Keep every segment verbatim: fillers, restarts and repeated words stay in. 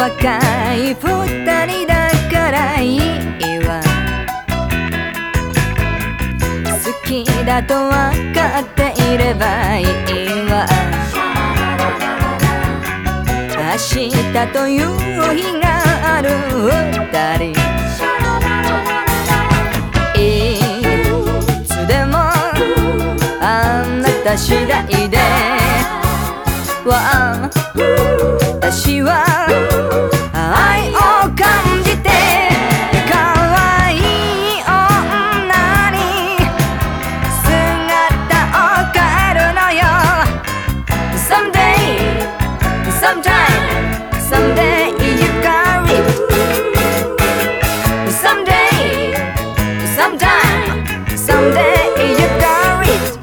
若い二人だからいいわ、好きだと分かっていればいいわ。明日という日がある二人、いつでもあなた次第で、私は愛を感じて可愛い女に姿を変えるのよ。 Someday, sometime, someday you got it. Someday, sometime, someday you got it.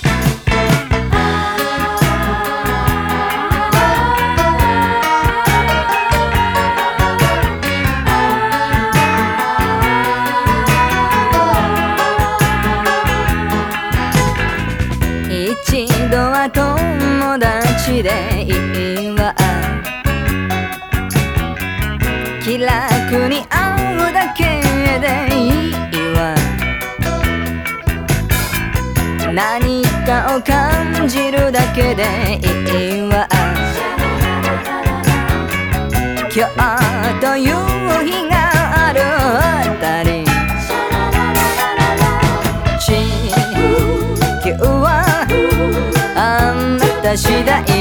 一度は友達でいいわ、気楽に会うだけでいいわ。何かを感じるだけでいいわ。今日という日がある二人、地球はあなた次第